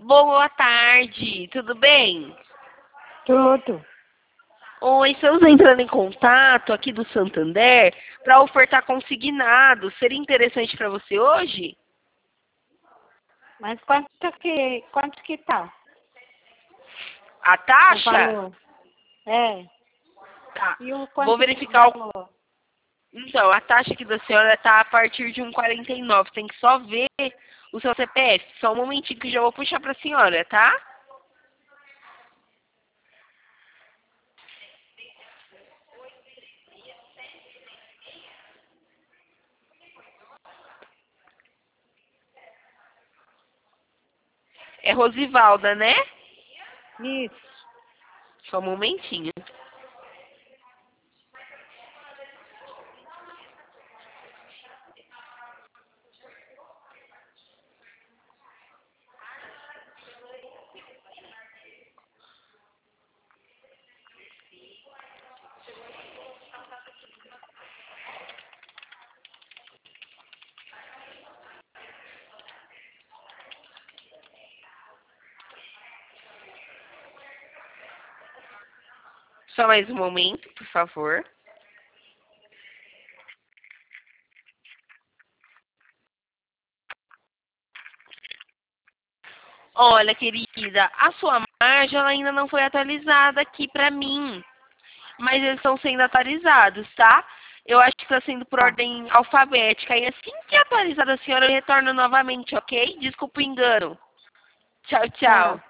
Boa tarde, tudo bem? Tudo. Oi, estamos entrando em contato aqui do Santander para ofertar consignado. Seria interessante para você hoje? Mas quanto que tá? A O taxa? valor? É. Tá. E o Vou quanto que é o verificar o... valor? Então, a taxa aqui da senhora está a partir de 1,49. Tem que só ver o seu CPF. Só um momentinho que já vou puxar para a senhora, tá? É Rosivalda, né? Isso. Só um momentinho. Só mais um momento, por favor. Olha, querida, a sua margem ela ainda não foi atualizada aqui pra mim, mas eles estão sendo atualizados, tá? Eu acho que está sendo por Tá. ordem alfabética. E assim que atualizada a senhora, eu retorno novamente, ok? Desculpa o engano. Tchau, tchau. Tá.